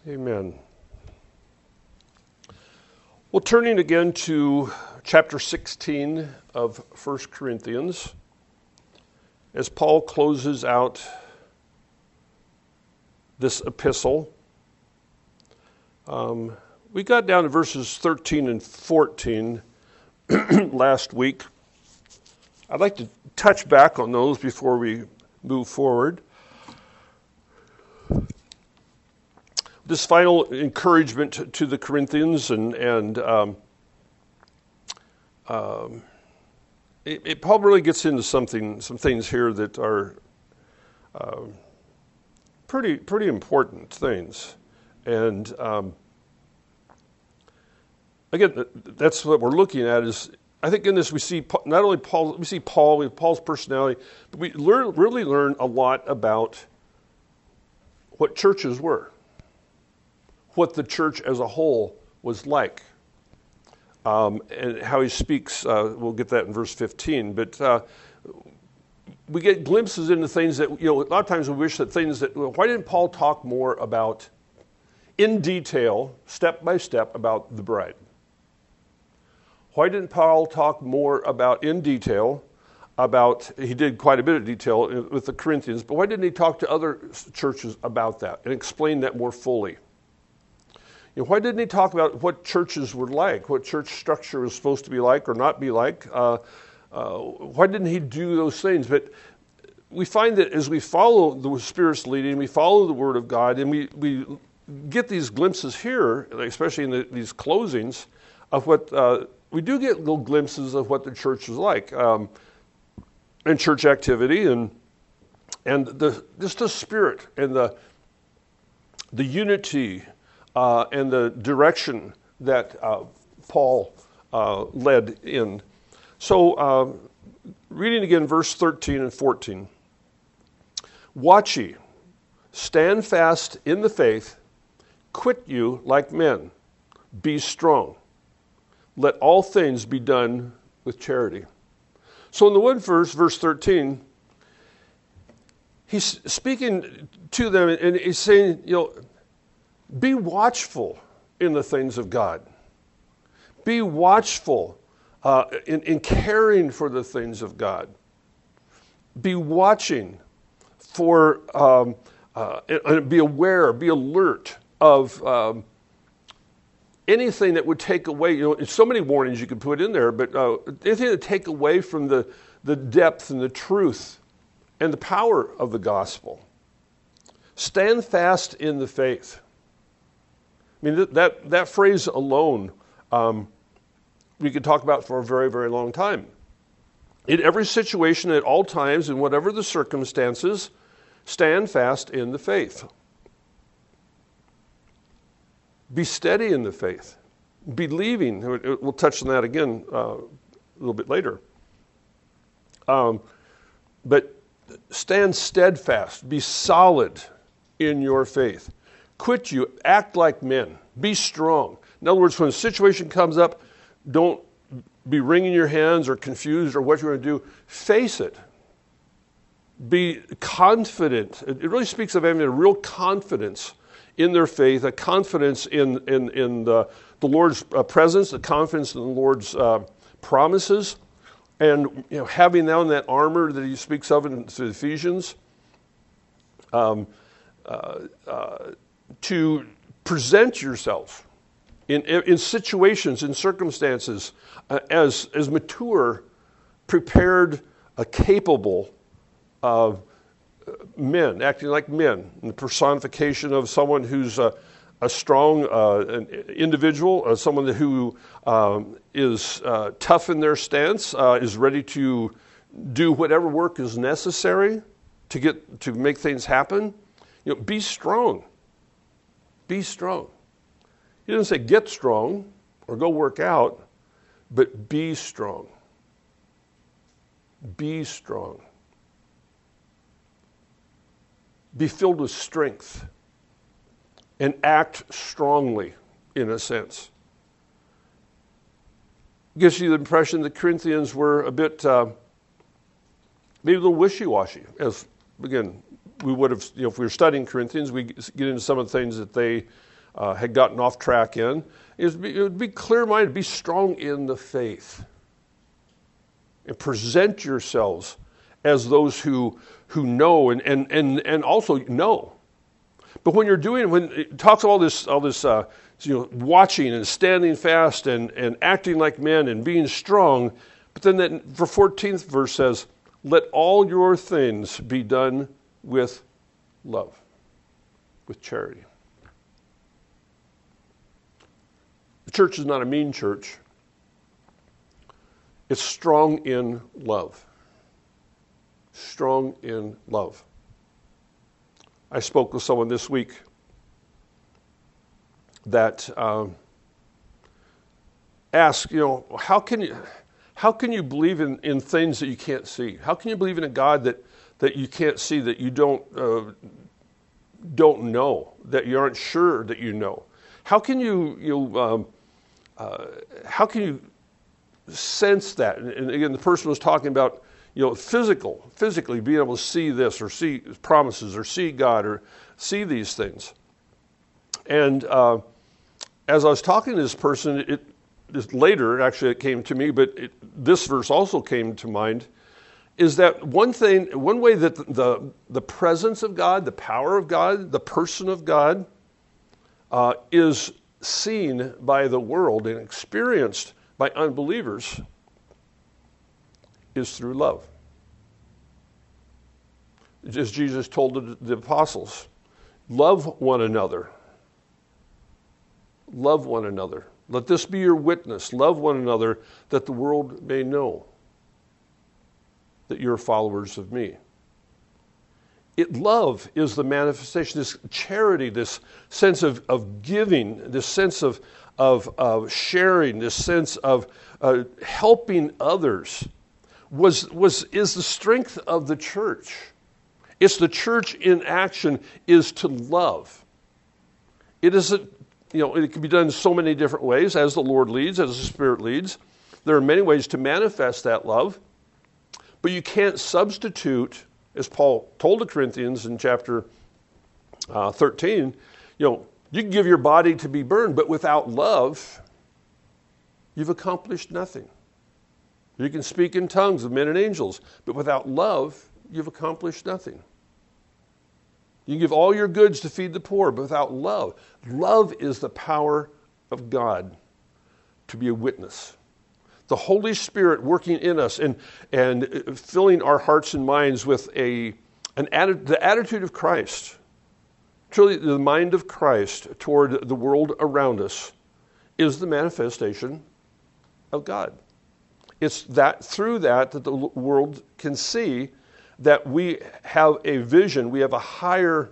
Amen. Well, turning again to chapter 16 of 1 Corinthians, as Paul closes out this epistle, we got down to verses 13 and 14 last week. I'd like to touch back on those before we move forward. This final encouragement to the Corinthians, it probably really gets into some things here that are pretty important things, and again, that's what we're looking at. Is I think in this we see not only Paul, we see Paul's personality, but we really learn a lot about what churches were. What the church as a whole was like, and how he speaks. We'll get that in verse 15. But we get glimpses into things that, a lot of times we wish that things that, why didn't Paul talk more about, in detail, step by step, about the bride? Why didn't Paul talk more about, in detail, he did quite a bit of detail with the Corinthians, but why didn't he talk to other churches about that and explain that more fully? Why didn't he talk about what churches were like, what church structure was supposed to be like or not be like? Why didn't he do those things? But we find that as we follow the Spirit's leading, we follow the Word of God, and we get these glimpses here, especially in these closings, of what we do get little glimpses of what the church was like, and church activity, and just the Spirit and the unity. And the direction that Paul led in. So, reading again verse 13 and 14. Watch ye, stand fast in the faith, quit you like men, be strong. Let all things be done with charity. So in the one verse 13, he's speaking to them and he's saying, be watchful in the things of God. Be watchful in caring for the things of God. Be watching for, be aware, be alert of anything that would take away, so many warnings you could put in there, but anything that take away from the depth and the truth and the power of the gospel. Stand fast in the faith. I mean, that phrase alone, we could talk about for a very, very long time. In every situation, at all times, in whatever the circumstances, stand fast in the faith. Be steady in the faith. Believing. We'll touch on that again a little bit later. But stand steadfast. Be solid in your faith. Quit you, act like men, be strong. In other words, when a situation comes up, don't be wringing your hands or confused or what you're going to do. Face it. Be confident. It really speaks of having a real confidence in their faith, a confidence in the Lord's presence, a confidence in the Lord's promises, and having down that armor that he speaks of in Ephesians. To present yourself in situations, in circumstances, as mature, prepared, capable men, acting like men, the personification of someone who's a strong individual, someone who is tough in their stance, is ready to do whatever work is necessary to make things happen. Be strong. Be strong. He doesn't say get strong or go work out, but be strong. Be strong. Be filled with strength and act strongly, in a sense. Gives you the impression the Corinthians were a bit, maybe a little wishy-washy, as, again, we would have, if we were studying Corinthians, we get into some of the things that they had gotten off track in, it would be clear-minded, be strong in the faith. And present yourselves as those who know and also know. But when it talks all this watching and standing fast and acting like men and being strong, but then the 14th verse says, let all your things be done with love, with charity. The church is not a mean church. It's strong in love. Strong in love. I spoke with someone this week that asked, how can you believe in things that you can't see? How can you believe in a God that you can't see, that you don't know, that you aren't sure that you know? How can you sense that? And again, the person was talking about physically being able to see this or see promises or see God or see these things. And as I was talking to this person, later it came to me, but this verse also came to mind, is that one way that the presence of God, the power of God, the person of God is seen by the world and experienced by unbelievers is through love. As Jesus told the apostles, love one another. Love one another. Let this be your witness. Love one another that the world may know that you're followers of me. Love is the manifestation, this charity, this sense of giving, this sense of sharing, this sense of helping others is the strength of the church. It's the church in action is to love. It isn't, it can be done in so many different ways as the Lord leads, as the Spirit leads. There are many ways to manifest that love, but you can't substitute, as Paul told the Corinthians in chapter 13, you can give your body to be burned, but without love, you've accomplished nothing. You can speak in tongues of men and angels, but without love, you've accomplished nothing. You can give all your goods to feed the poor, but without love. Love is the power of God to be a witness. The Holy Spirit working in us and filling our hearts and minds with the attitude of Christ. Truly, the mind of Christ toward the world around us is the manifestation of God. It's through that the world can see that we have a vision, we have a higher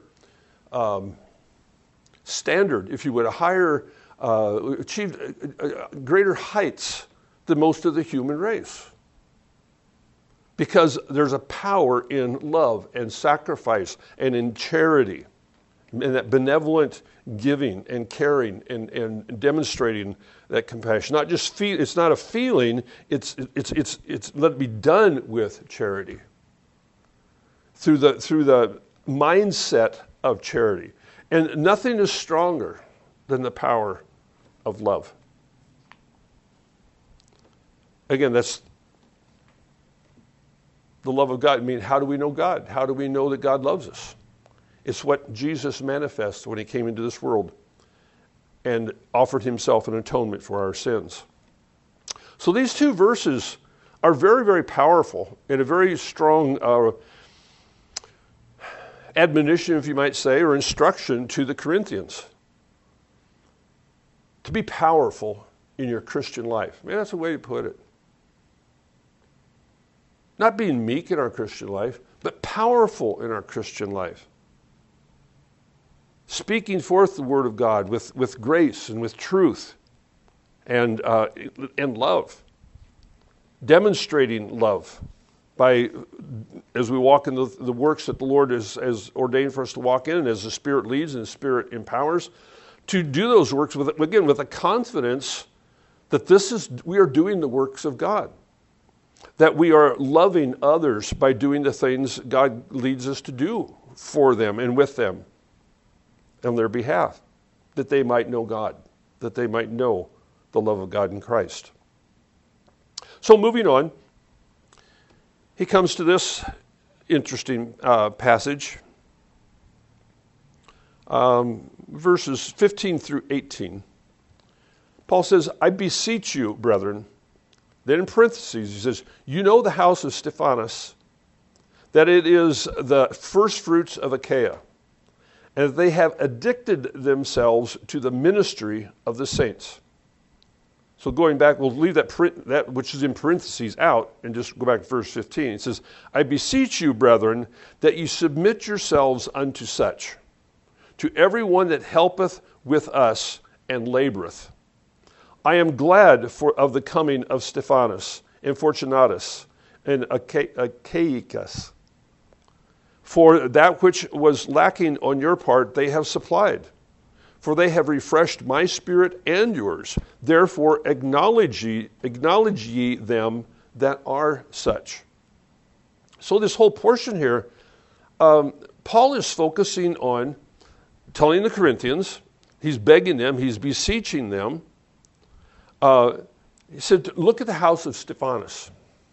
standard, if you would, achieved greater heights than most of the human race. Because there's a power in love and sacrifice and in charity, and that benevolent giving and caring and demonstrating that compassion. Not just it's not a feeling, it's let it be done with charity. Through the mindset of charity. And nothing is stronger than the power of love. Again, that's the love of God. I mean, how do we know God? How do we know that God loves us? It's what Jesus manifested when he came into this world and offered himself an atonement for our sins. So these two verses are very, very powerful and a very strong admonition, if you might say, or instruction to the Corinthians to be powerful in your Christian life. Maybe that's a way to put it. Not being meek in our Christian life, but powerful in our Christian life. Speaking forth the word of God with grace and with truth and love. Demonstrating love by, as we walk in the works that the Lord has ordained for us to walk in, and as the Spirit leads and the Spirit empowers, to do those works with a confidence that we are doing the works of God. That we are loving others by doing the things God leads us to do for them and with them on their behalf. that they might know God, that they might know the love of God in Christ. So moving on, he comes to this interesting passage, verses 15 through 18. Paul says, I beseech you, brethren. Then in parentheses, he says, you know the house of Stephanas, that it is the first fruits of Achaia, and that they have addicted themselves to the ministry of the saints. So going back, we'll leave that which is in parentheses out and just go back to verse 15. It says, I beseech you, brethren, that you submit yourselves unto such, to every one that helpeth with us and laboreth. I am glad of the coming of Stephanas and Fortunatus and Achaicus. For that which was lacking on your part they have supplied. For they have refreshed my spirit and yours. Therefore acknowledge ye them that are such. So this whole portion here, Paul is focusing on telling the Corinthians, he's begging them, he's beseeching them. He said, look at the house of Stephanas.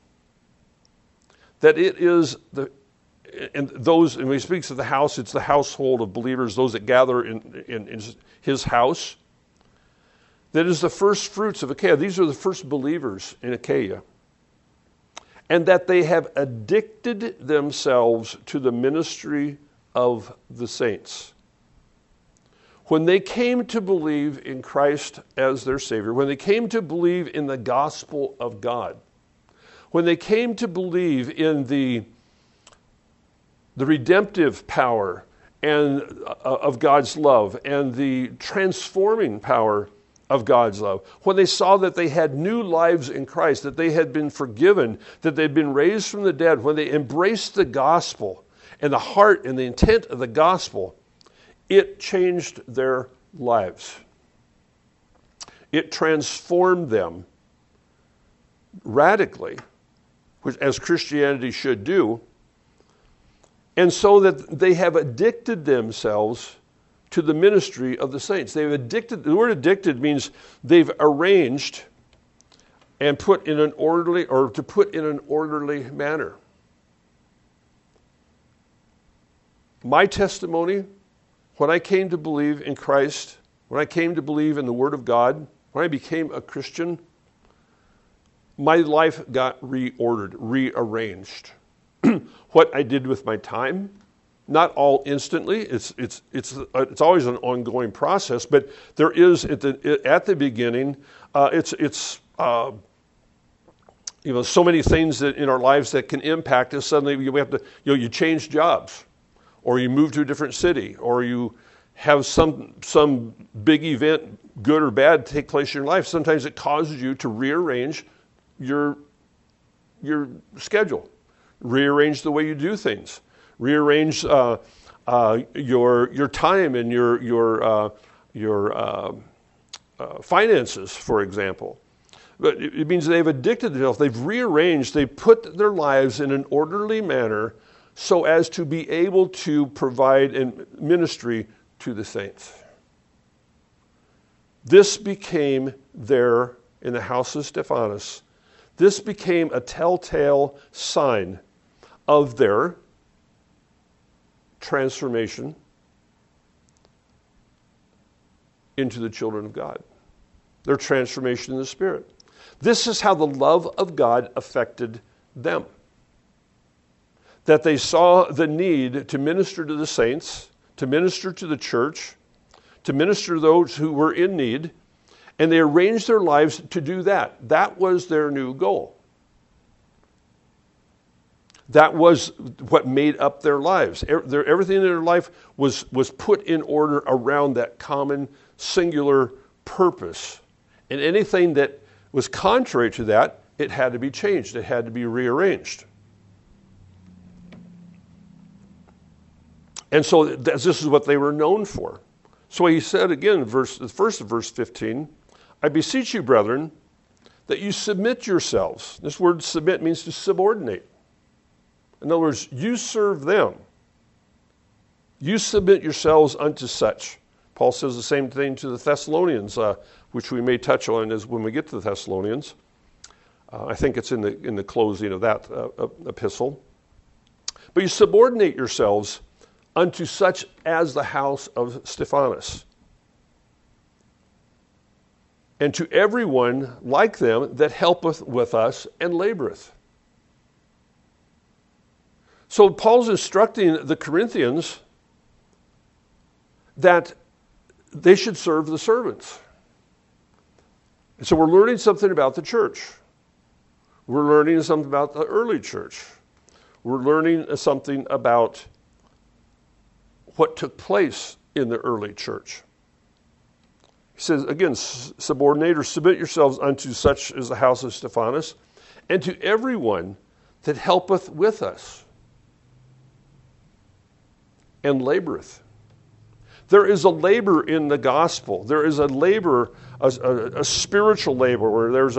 That it is and when he speaks of the house, it's the household of believers, those that gather in his house. That is the first fruits of Achaia. These are the first believers in Achaia. And that they have addicted themselves to the ministry of the saints. When they came to believe in Christ as their Savior, when they came to believe in the gospel of God, when they came to believe in the redemptive power and of God's love and the transforming power of God's love, when they saw that they had new lives in Christ, that they had been forgiven, that they'd been raised from the dead, when they embraced the gospel and the heart and the intent of the gospel, it changed their lives. It transformed them radically, which as Christianity should do, and so that they have addicted themselves to the ministry of the saints. They've addicted, the word addicted means they've arranged and put in an orderly manner. My testimony, when I came to believe in Christ, when I came to believe in the Word of God, when I became a Christian, my life got reordered, rearranged. What I did with my time, not all instantly. It's always an ongoing process, but there is at the beginning. So many things that in our lives that can impact us. Suddenly we have to you change jobs, or you move to a different city, or you have some big event, good or bad, take place in your life. Sometimes it causes you to rearrange your schedule. Rearrange the way you do things. Rearrange your time and your finances, for example. But it means they've addicted themselves. They've rearranged. They've put their lives in an orderly manner so as to be able to provide and ministry to the saints. This became there in the house of Stephanas. This became a telltale sign of their transformation into the children of God, their transformation in the Spirit. This is how the love of God affected them. That they saw the need to minister to the saints, to minister to the church, to minister to those who were in need, and they arranged their lives to do that. That was their new goal. That was what made up their lives. Everything in their life was put in order around that common, singular purpose. And anything that was contrary to that, it had to be changed. It had to be rearranged. And so this is what they were known for. So he said again, the first of verse 15, I beseech you, brethren, that you submit yourselves. This word submit means to subordinate. In other words, you serve them. You submit yourselves unto such. Paul says the same thing to the Thessalonians, which we may touch on as when we get to the Thessalonians. I think it's in the closing of that epistle. But you subordinate yourselves unto such as the house of Stephanas, and to everyone like them that helpeth with us and laboreth. So Paul's instructing the Corinthians that they should serve the servants. And so we're learning something about the church. We're learning something about the early church. We're learning something about what took place in the early church. He says, again, subordinate or submit yourselves unto such as the house of Stephanas, and to everyone that helpeth with us and laboreth. There is a labor in the gospel. There is a labor, a spiritual labor, where there's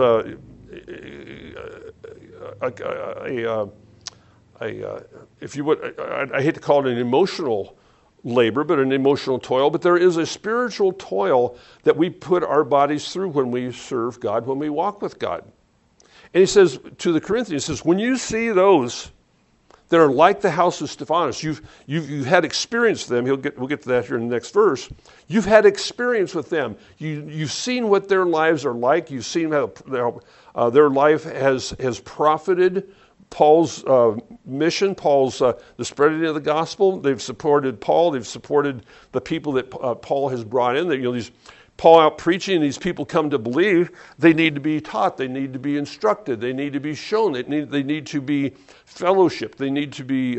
if you would, I hate to call it an emotional labor, but an emotional toil, but there is a spiritual toil that we put our bodies through when we serve God, when we walk with God. And he says to the Corinthians, he says, when you see those that are like the house of Stephanas, you've had experience with them. We'll get to that here in the next verse. You've had experience with them. You've seen what their lives are like. You've seen how their life has profited Paul's mission, the spreading of the gospel. They've supported Paul. They've supported the people that Paul has brought in. These Paul out preaching, these people come to believe. They need to be taught. They need to be instructed. They need to be shown. They need to be fellowship. They need to be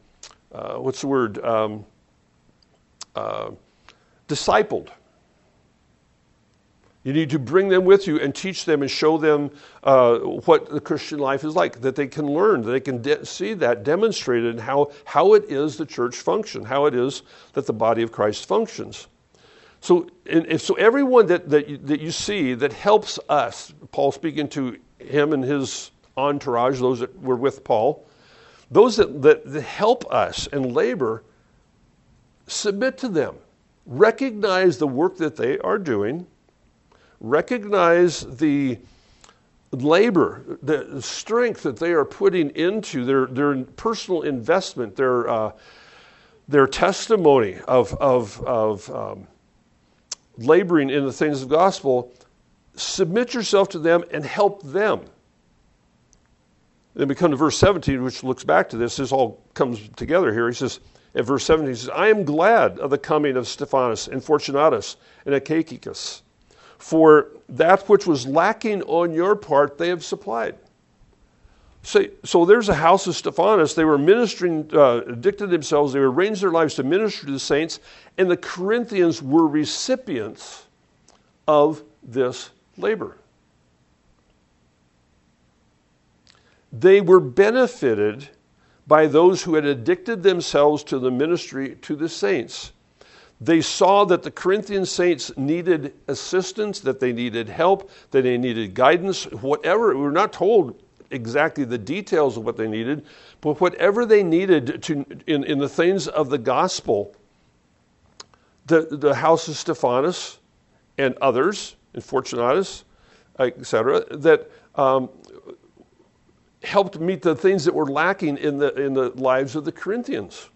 discipled. You need to bring them with you and teach them and show them what the Christian life is like, that they can learn, that they can see that demonstrated in how it is the church functions, how it is that the body of Christ functions. So everyone that you see that helps us, Paul speaking to him and his entourage, those that were with Paul, those that help us and labor, submit to them. Recognize the work that they are doing. Recognize the labor, the strength that they are putting into their personal investment, their testimony of laboring in the things of the gospel. Submit yourself to them and help them. Then we come to verse 17, which looks back to this. This all comes together here. He says, at verse 17, he says, I am glad of the coming of Stephanas and Fortunatus and Achaicus, for that which was lacking on your part they have supplied. So there's a house of Stephanas. They were ministering, addicted themselves. They arranged their lives to minister to the saints, and the Corinthians were recipients of this labor. They were benefited by those who had addicted themselves to the ministry to the saints. They saw that the Corinthian saints needed assistance, that they needed help, that they needed guidance, whatever. We're not told exactly the details of what they needed, but whatever they needed in the things of the gospel, the house of Stephanas and others, and Fortunatus, etc., that helped meet the things that were lacking in the lives of the Corinthians.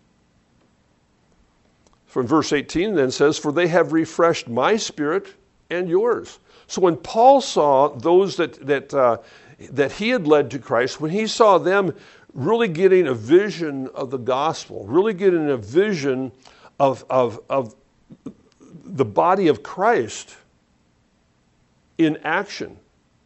From verse 18 then says, for they have refreshed my spirit and yours. So when Paul saw those that he had led to Christ, when he saw them really getting a vision of the gospel, really getting a vision of the body of Christ in action,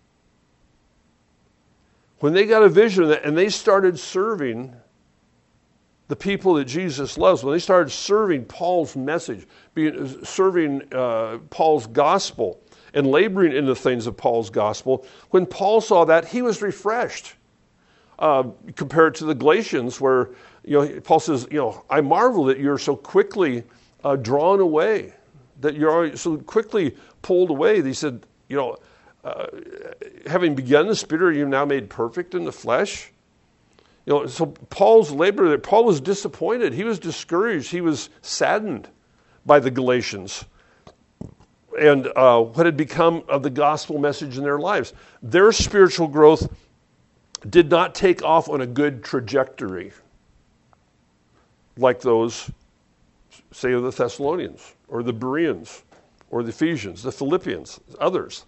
when they got a vision of that and they started serving the people that Jesus loves, when they started serving Paul's message, serving Paul's gospel, and laboring in the things of Paul's gospel, when Paul saw that, he was refreshed. Compared to the Galatians, where Paul says, I marvel that you're so quickly drawn away, that you're so quickly pulled away. He said, having begun the Spirit, you've now made perfect in the flesh. So Paul's labor, Paul was disappointed. He was discouraged. He was saddened by the Galatians, what had become of the gospel message in their lives. Their spiritual growth did not take off on a good trajectory like those, say, of the Thessalonians or the Bereans or the Ephesians, the Philippians, others.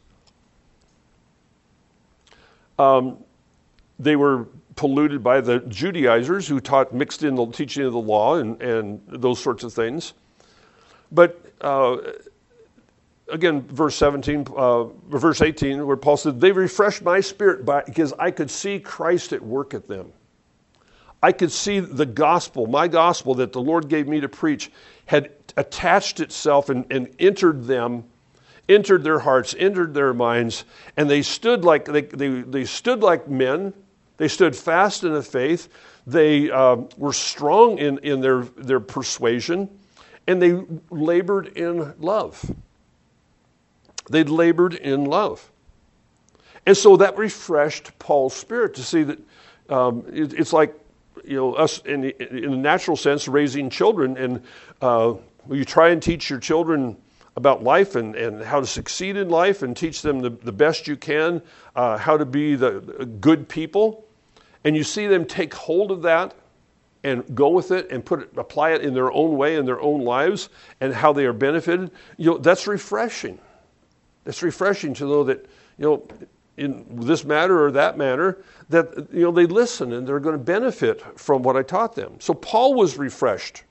They were polluted by the Judaizers who mixed in the teaching of the law and those sorts of things. But again, verse 18, where Paul said, they refreshed my spirit because I could see Christ at work at them. I could see the gospel, my gospel that the Lord gave me to preach, had attached itself and entered them, entered their hearts, entered their minds, and they stood like they stood like men. They stood fast in the faith. They were strong in their persuasion, and they labored in love. They labored in love. And so that refreshed Paul's spirit to see that it's like, us in the natural sense, raising children, and you try and teach your children about life and how to succeed in life and teach them the best you can, how to be the good people. And you see them take hold of that and go with it and apply it in their own way in their own lives and how they are benefited. That's refreshing. It's refreshing to know that, in this matter or that matter, that, they listen and they're going to benefit from what I taught them. So Paul was refreshed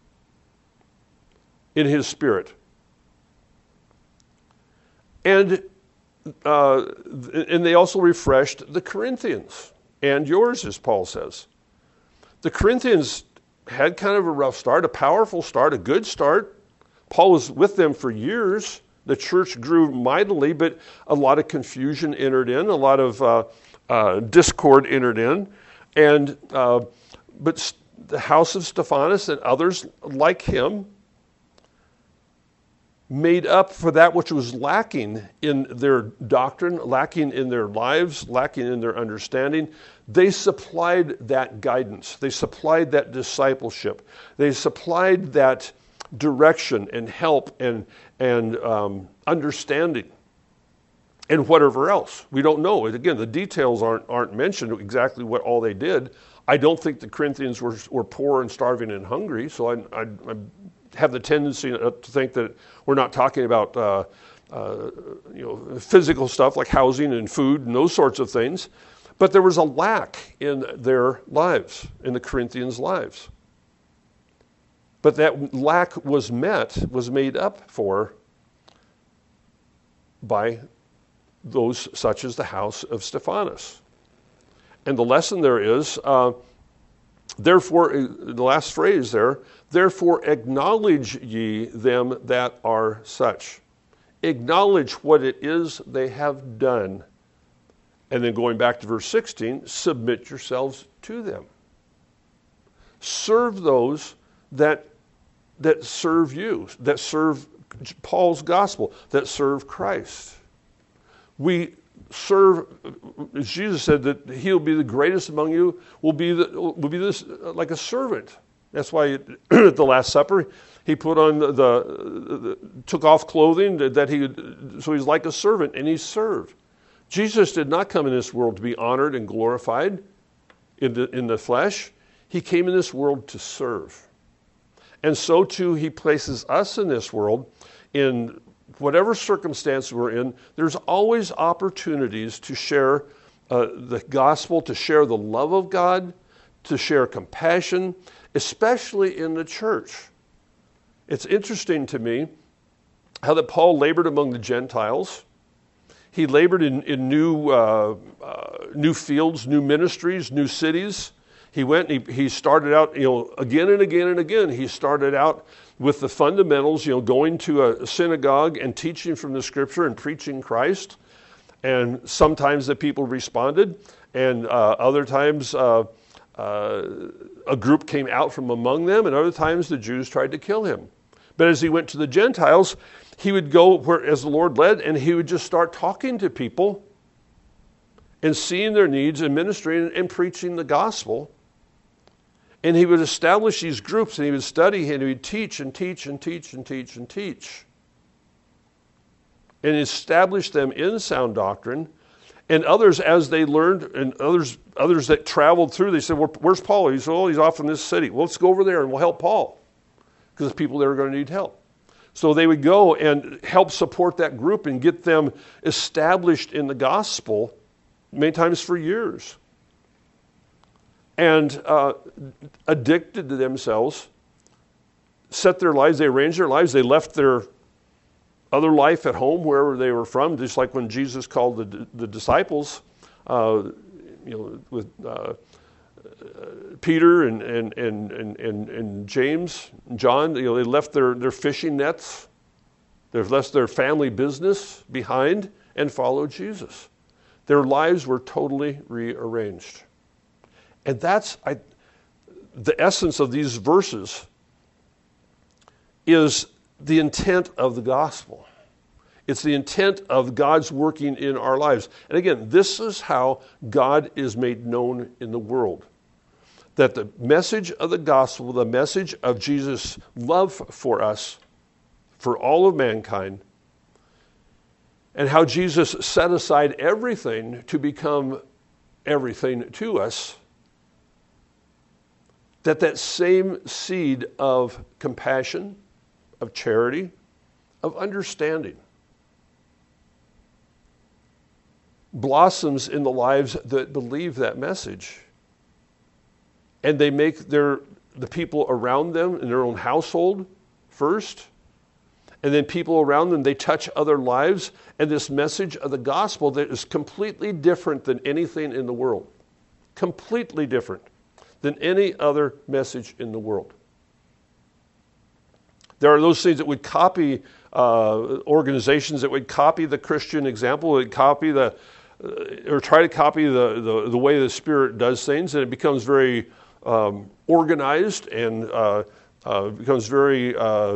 in his spirit. And they also refreshed the Corinthians. And yours, as Paul says. The Corinthians had kind of a rough start, a powerful start, a good start. Paul was with them for years. The church grew mightily, but a lot of confusion entered in, a lot of discord entered in. And but the house of Stephanas and others like him made up for that which was lacking in their doctrine, lacking in their lives, lacking in their understanding. They supplied that guidance. They supplied that discipleship. They supplied that direction and help and understanding and whatever else. We don't know. Again, the details aren't mentioned exactly what all they did. I don't think the Corinthians were poor and starving and hungry, so I have the tendency to think that we're not talking about physical stuff like housing and food and those sorts of things, but there was a lack in their lives, in the Corinthians' lives. But that lack was made up for by those such as the house of Stephanas. And the lesson there is, therefore, the last phrase there, therefore acknowledge ye them that are such. Acknowledge what it is they have done. And then going back to verse 16, submit yourselves to them. Serve those that serve you, that serve Paul's gospel, that serve Christ. We serve, as Jesus said, that he'll be the greatest among you, will be this like a servant. That's why at the Last Supper he put on took off clothing so he's like a servant and he served. Jesus did not come in this world to be honored and glorified in the flesh. He came in this world to serve. And so too he places us in this world in whatever circumstance we're in. There's always opportunities to share the gospel, to share the love of God, to share compassion, especially in the church. It's interesting to me how that Paul labored among the Gentiles. He labored in new fields, new ministries, new cities. He went and he started out, again and again and again. He started out with the fundamentals, going to a synagogue and teaching from the Scripture and preaching Christ. And sometimes the people responded, and other times a group came out from among them, and other times the Jews tried to kill him. But as he went to the Gentiles, he would go as the Lord led, and he would just start talking to people and seeing their needs and ministering and preaching the gospel. And he would establish these groups, and he would study, and he would teach and teach and teach and teach and teach. and established them in sound doctrine. And others, as they learned, and others that traveled through, they said, where's Paul? He said, oh, he's off in this city. Well, let's go over there and we'll help Paul, because people there are going to need help. So they would go and help support that group and get them established in the gospel, many times for years. And addicted to themselves, set their lives, they arranged their lives, they left their other life at home, wherever they were from, just like when Jesus called the disciples, with Peter and James and John. They left their fishing nets, they've left their family business behind and followed Jesus. Their lives were totally rearranged. And that's the essence of these verses is the intent of the gospel. It's the intent of God's working in our lives. And again, this is how God is made known in the world. That the message of the gospel, the message of Jesus' love for us, for all of mankind, and how Jesus set aside everything to become everything to us, that same seed of compassion, of charity, of understanding blossoms in the lives that believe that message. And they make the people around them in their own household first, and then people around them, they touch other lives, and this message of the gospel that is completely different than anything in the world. Completely different than any other message in the world. There are those things that would copy organizations that would copy the Christian example, would copy or try to copy the way the Spirit does things, and it becomes very organized and becomes very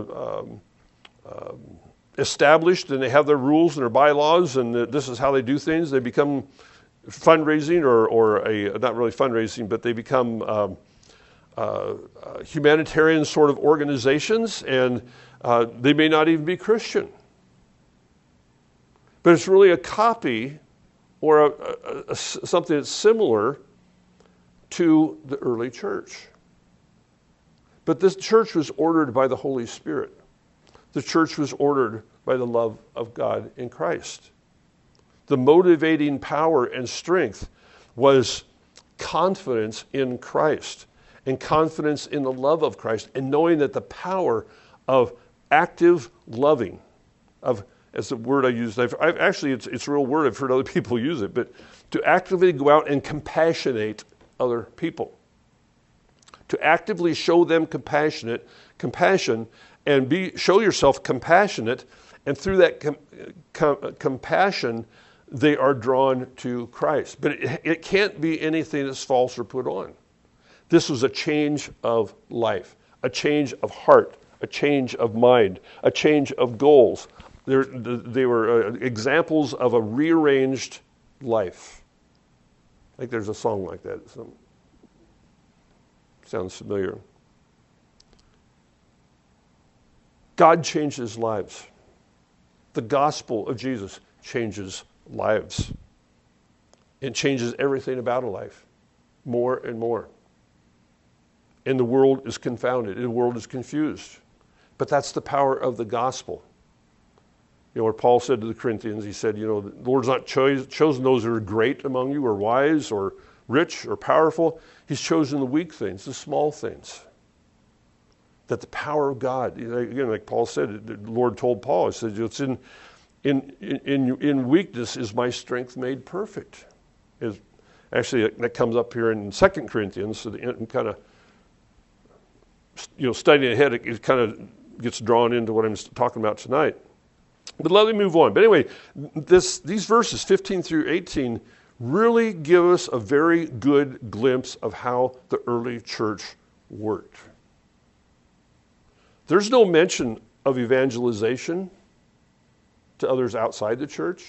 established, and they have their rules and their bylaws, and this is how they do things. They become fundraising or not really fundraising, but they become humanitarian sort of organizations, and they may not even be Christian. But it's really a copy or something that's similar to the early church. But this church was ordered by the Holy Spirit. The church was ordered by the love of God in Christ. The motivating power and strength was confidence in Christ and confidence in the love of Christ, and knowing that the power of active loving, as the word I used, I've actually it's a real word, I've heard other people use it, but to actively go out and compassionate other people. To actively show them compassion, and show yourself compassionate, and through that compassion, they are drawn to Christ. But it can't be anything that's false or put on. This was a change of life, a change of heart, a change of mind, a change of goals. They were examples of a rearranged life. I think there's a song like that. Sounds familiar. God changes lives. The gospel of Jesus changes lives. It changes everything about a life, more and more. And the world is confounded. The world is confused. But that's the power of the gospel. What Paul said to the Corinthians, he said, the Lord's not chosen those who are great among you, or wise, or rich, or powerful. He's chosen the weak things, the small things. That the power of God, again, like Paul said, the Lord told Paul, he said, it's in weakness is my strength made perfect. Actually, that comes up here in 2 Corinthians, so kind of, studying ahead, it kind of gets drawn into what I'm talking about tonight. But let me move on. But anyway, these verses, 15 through 18, really give us a very good glimpse of how the early church worked. There's no mention of evangelization to others outside the church.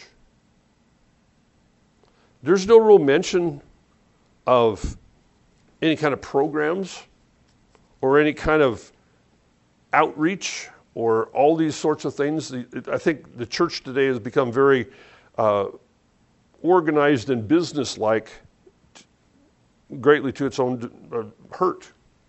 There's no real mention of any kind of programs or any kind of outreach or all these sorts of things. I think the church today has become very organized and businesslike, greatly to its own hurt.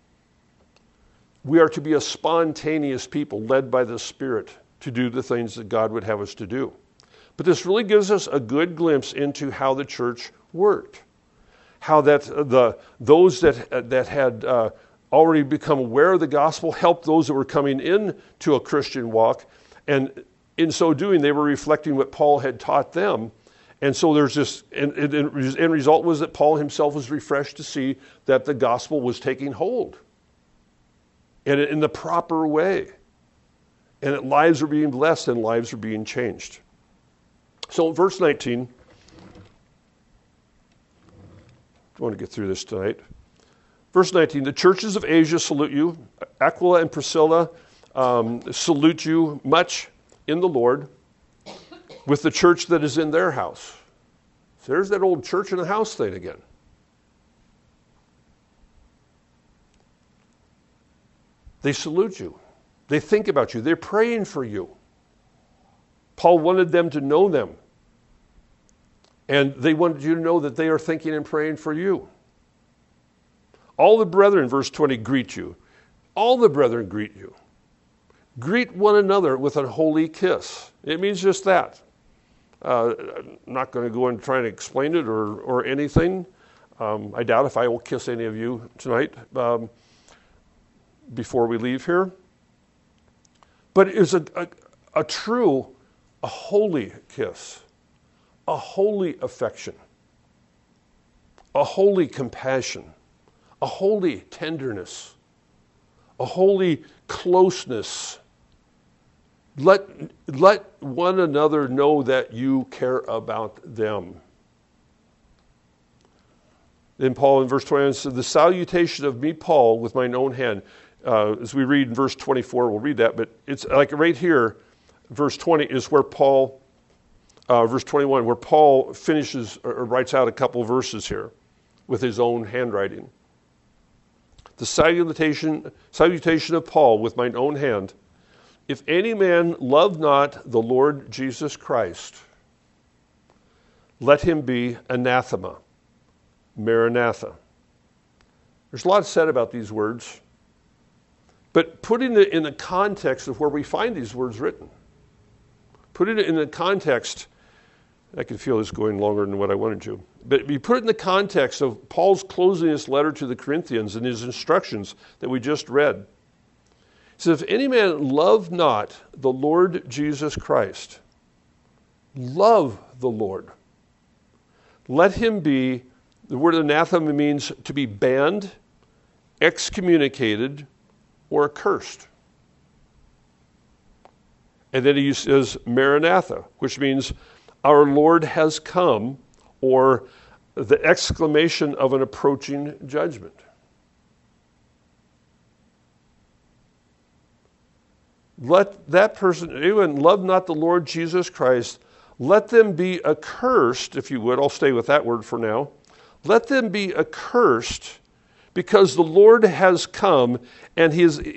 We are to be a spontaneous people led by the Spirit to do the things that God would have us to do. But this really gives us a good glimpse into how the church worked, how that those that had already become aware of the gospel helped those that were coming in to a Christian walk, and in so doing, they were reflecting what Paul had taught them. And so there's this, and the end result was that Paul himself was refreshed to see that the gospel was taking hold, and in the proper way, and that lives were being blessed and lives were being changed. So verse 19, I want to get through this tonight. Verse 19, the churches of Asia salute you. Aquila and Priscilla salute you much in the Lord with the church that is in their house. So there's that old church in the house thing again. They salute you. They think about you. They're praying for you. Paul wanted them to know them. And they wanted you to know that they are thinking and praying for you. All the brethren, verse 20, greet you. All the brethren greet you. Greet one another with a holy kiss. It means just that. I'm not going to go and try to explain it or anything. I doubt if I will kiss any of you tonight before we leave here. But it is a true, a holy kiss, a holy affection, a holy compassion, a holy tenderness, a holy closeness. Let one another know that you care about them. Then Paul in verse 21 said, the salutation of me, Paul, with mine own hand. As we read in verse 24, we'll read that, but it's like right here, verse 20 is where Paul, verse 21, where Paul finishes or writes out a couple verses here with his own handwriting. The salutation of Paul with mine own hand. If any man love not the Lord Jesus Christ, let him be anathema. Maranatha. There's a lot said about these words, but putting it in the context of where we find these words written, putting it in the context, I can feel this going longer than what I wanted to, but you put it in the context of Paul's closing this letter to the Corinthians and his instructions that we just read. He says, if any man love not the Lord Jesus Christ, love the Lord, let him be, the word anathema means to be banned, excommunicated, or accursed. And then he says Maranatha, which means our Lord has come, or the exclamation of an approaching judgment. Let that person, anyone love not the Lord Jesus Christ, let them be accursed, if you would. I'll stay with that word for now. Let them be accursed, because the Lord has come, and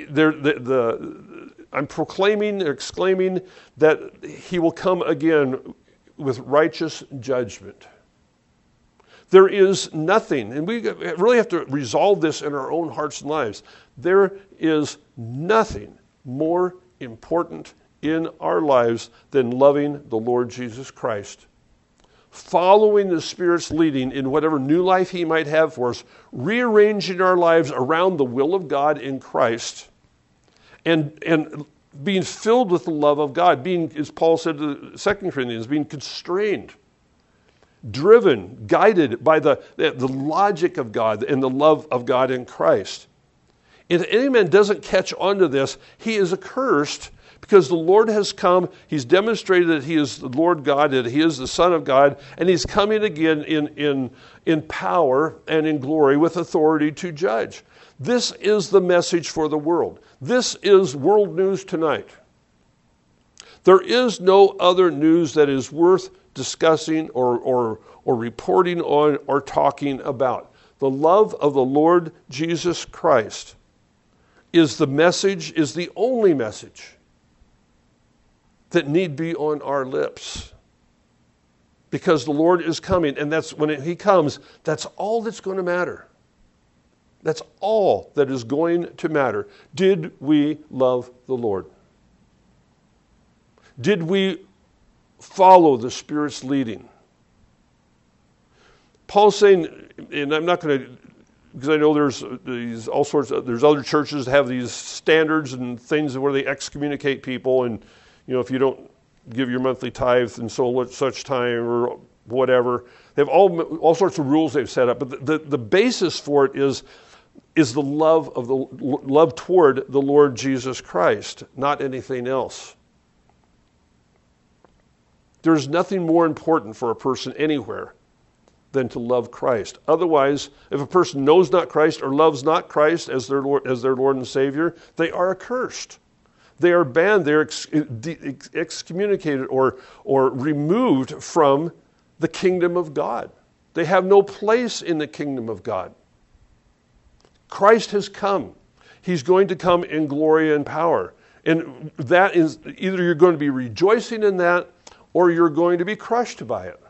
I'm proclaiming, exclaiming that he will come again with righteous judgment. There is nothing, and we really have to resolve this in our own hearts and lives. There is nothing more important in our lives than loving the Lord Jesus Christ, following the Spirit's leading in whatever new life he might have for us, rearranging our lives around the will of God in Christ, and being filled with the love of God, being, as Paul said to 2 Corinthians, being constrained, driven, guided by the logic of God and the love of God in Christ. If any man doesn't catch on to this, he is accursed, because the Lord has come. He's demonstrated that he is the Lord God, that he is the Son of God, and he's coming again in power and in glory with authority to judge. This is the message for the world. This is world news tonight. There is no other news that is worth discussing or reporting on or talking about. The love of the Lord Jesus Christ is the message, is the only message that need be on our lips. Because the Lord is coming, and that's when He comes, that's all that's going to matter. That's all that is going to matter. Did we love the Lord? Did we follow the Spirit's leading? Paul's saying, and I'm not going to, because I know there's there's other churches that have these standards and things where they excommunicate people, and if you don't give your monthly tithe and so such time or whatever, they have all sorts of rules they've set up. But the basis for it is the love toward the Lord Jesus Christ, not anything else. There's nothing more important for a person anywhere than to love Christ. Otherwise, if a person knows not Christ or loves not Christ as their Lord and Savior, they are accursed. They are banned. They're excommunicated or removed from the kingdom of God. They have no place in the kingdom of God. Christ has come. He's going to come in glory and power. And that is, either you're going to be rejoicing in that or you're going to be crushed by it.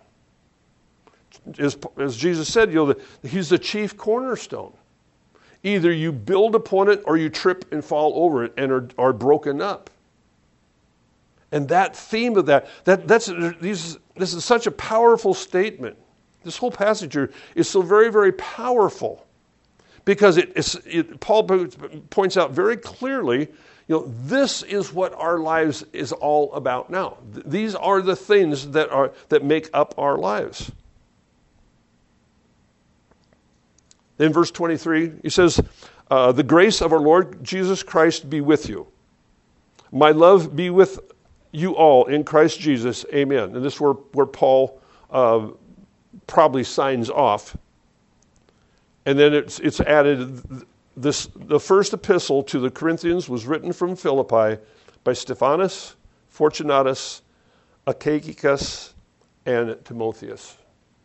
As Jesus said, He's the chief cornerstone. Either you build upon it or you trip and fall over it and are broken up. And that theme of this is such a powerful statement. This whole passage here is so very, very powerful because Paul points out very clearly, this is what our lives is all about now. These are the things that make up our lives. In verse 23, he says, the grace of our Lord Jesus Christ be with you. My love be with you all in Christ Jesus. Amen. And this is where Paul probably signs off. And then it's added, the first epistle to the Corinthians was written from Philippi by Stephanas, Fortunatus, Achaicus, and Timotheus.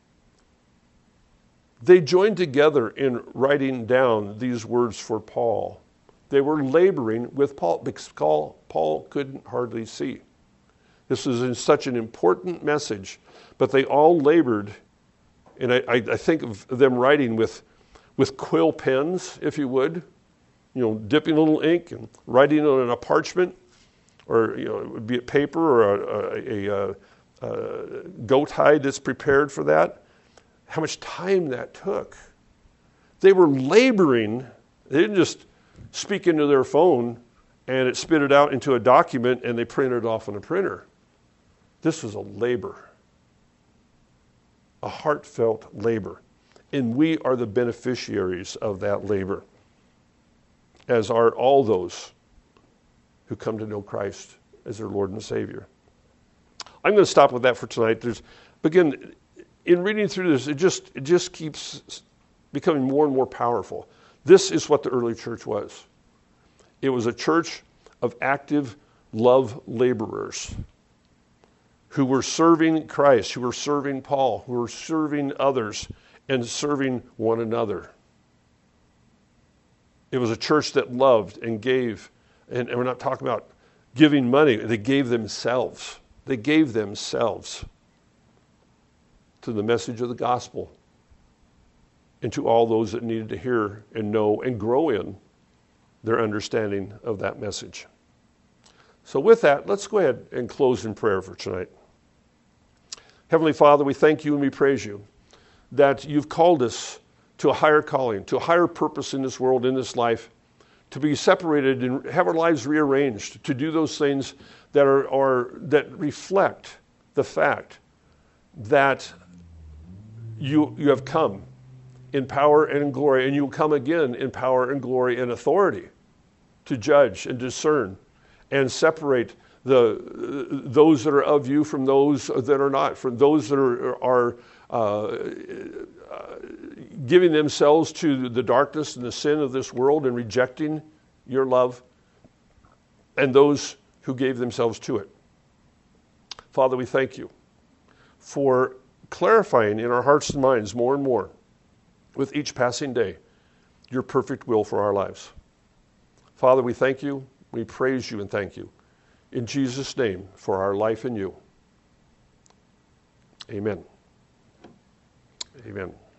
They joined together in writing down these words for Paul. They were laboring with Paul because Paul couldn't hardly see. This is such an important message, but they all labored, and I think of them writing with quill pens, if you would, dipping a little ink and writing on a parchment, or it would be a paper or a goat hide that's prepared for that. How much time that took. They were laboring. They didn't just speak into their phone and it spit it out into a document and they printed it off on a printer. This was a labor, a heartfelt labor. And we are the beneficiaries of that labor, as are all those who come to know Christ as their Lord and Savior. I'm going to stop with that for tonight. In reading through this, it just keeps becoming more and more powerful. This is what the early church was. It was a church of active love laborers who were serving Christ, who were serving Paul, who were serving others, and serving one another. It was a church that loved and gave, and we're not talking about giving money. They gave themselves. They gave themselves to the message of the gospel and to all those that needed to hear and know and grow in their understanding of that message. So with that, let's go ahead and close in prayer for tonight. Heavenly Father, we thank you and we praise you that you've called us to a higher calling, to a higher purpose in this world, in this life, to be separated and have our lives rearranged, to do those things that that reflect the fact that you have come in power and in glory, and you will come again in power and glory and authority to judge and discern and separate those that are of you from those that are not, from those that are giving themselves to the darkness and the sin of this world and rejecting your love, and those who gave themselves to it. Father, we thank you for clarifying in our hearts and minds more and more with each passing day your perfect will for our lives. Father, we thank you, we praise you and thank you. in Jesus' name for our life in you. Amen. Amen.